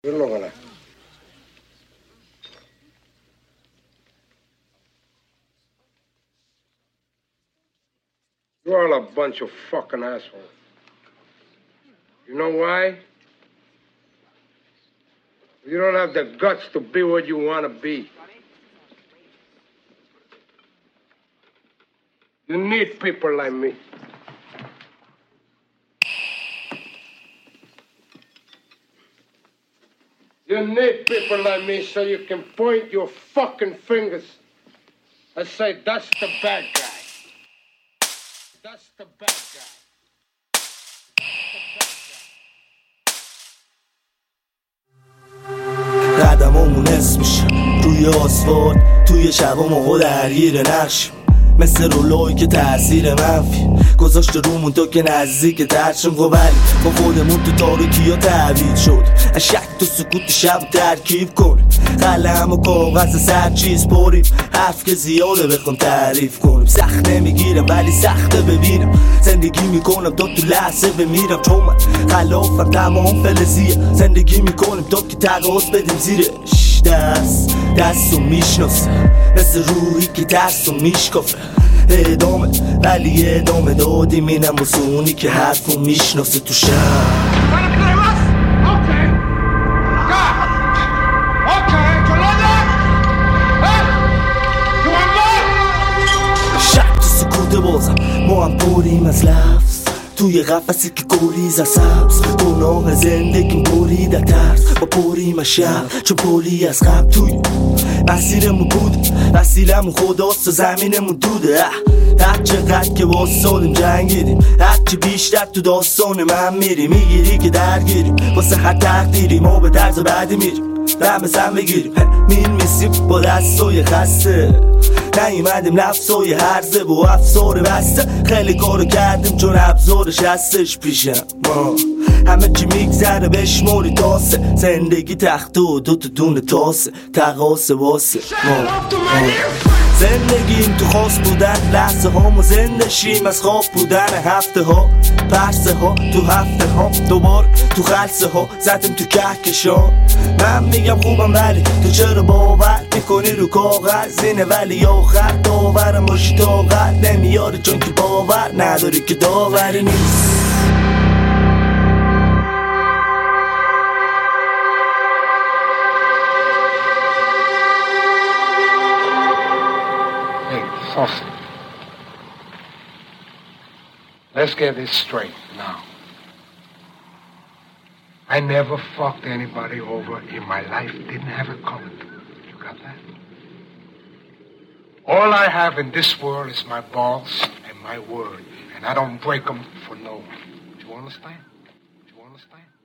You're not gonna. You're all a bunch of fucking assholes. You know why? You don't have the guts to be what you want to be. You need people like me. You need people like me so you can point your fucking fingers and say, that's the bad guy. That's the bad guy. قدممون اسمش روی آسفالت توی شبامو درگیر نقشیم مثل رولوی که تاثیر منفی گذاشت رومون تا که نزدیک ترشیم خب ولی با خودمون تو تاریکی ها تعبید شد از شک تو سکوت شب ترکیب کنیم قلم و کاغذ سر چیز پریم حرف که زیاده بخوام تعریف کنیم سخت نمیگیرم ولی سخته ببینم زندگی میکنم تا تو لحظه بمیرم چون من خلافم تمام فلزیه زندگی میکنیم تا که تقاس بدیم زیرش دستو میشناسه مثل روحی که دستو میشکافه ادامه ولی ادامه دادیم اینم واسه اونی که حرفو میشناسه تو شب بازم ما هم پریم از لفظ توی قفصی که گریز از سبز گناه زندگیم برید ترس با پریم از شب چون پلی از غم توی مسیرمون بود وسیلمون خداست و زمینمون دوده هر چقدر که واسادیم جنگیدیم هرچی بیشتر تو داستان من میری میگیری که درگیریم واسه هر تقدیری ما به طرز بعدی میریم دم زن بگیریم میسیم با دستای خسته نیومدیم نفسای هرزه و افسار بسته خیلی کارو کردیم چون ابزارش هستش پیشم ما همه چی میگذره بشموری تاسه زندگی تخته و دوتا دونه تاسه تقاسه واسه ما زندگیم تو خاص بودن لحظه هامو زنده شیم از خواب بودن هفته ها پرسه ها تو هفته ها دوبار تو خلصه ها زدیم تو کهکشان من میگم خوبم ولی تو چرا باور میکنی رو کاغذ اینه ولی آخر داورم باشی طاقت نمیاره چون که باور نداری که داوری نیست Saucy. Let's get this straight now. I never fucked anybody over in my life. Didn't have it coming. You got that? All I have in this world is my balls and my word. And I don't break them for no one. Do you understand? Do you understand?